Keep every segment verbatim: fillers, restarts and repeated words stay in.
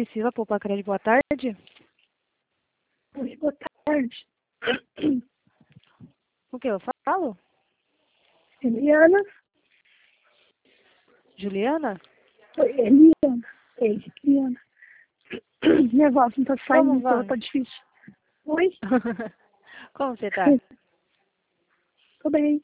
Priscila, Poupa Crédito, boa tarde. Oi, boa tarde. O que eu falo? Eliana? Juliana? Oi, Eliana. Ei, Eliana. Minha voz não tá saindo, Como vai? então tá difícil. Oi? Como você tá? Tô bem.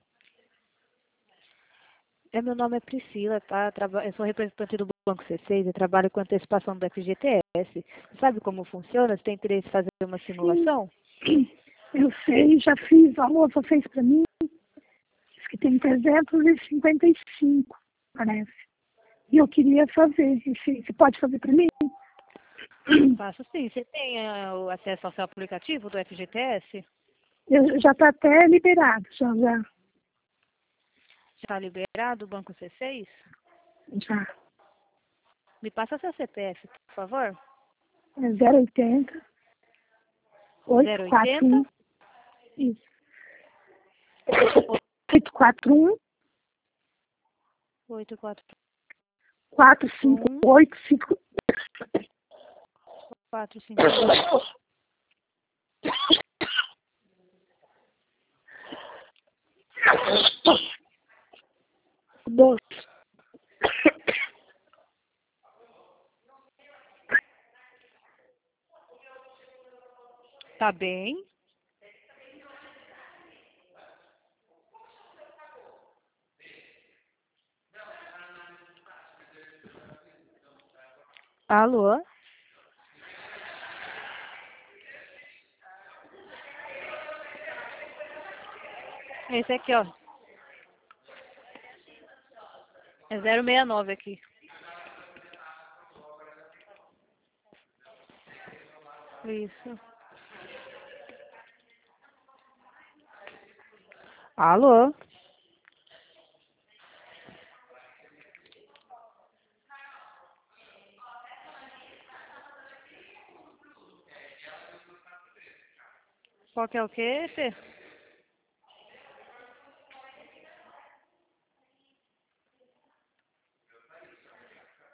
É, meu nome é Priscila, tá? Traba- Eu sou representante do Banco C seis e trabalho com antecipação do F G T S. Sabe como funciona? Você tem interesse em fazer uma simulação? Eu sei, já fiz. A moça fez pra mim. Diz que tem trezentos e cinquenta e cinco, parece. E eu queria fazer. Você você pode fazer pra mim? Faço sim. Você tem eh, o acesso ao seu aplicativo do F G T S? Eu, já tá até liberado. Já, já. Está liberado o Banco C seis? Já. Me passa seu C P F, por favor. É zero oitenta, oito zero quatro oitenta, um. Isso. oito quatro um, oito quatro quatro cinco um, oito cinco. quatro cinco oito. Doce. Tá bem? Alô? Esse aqui, ó. É zero seis nove aqui. Isso. Alô? Qual que é o quê, Fê?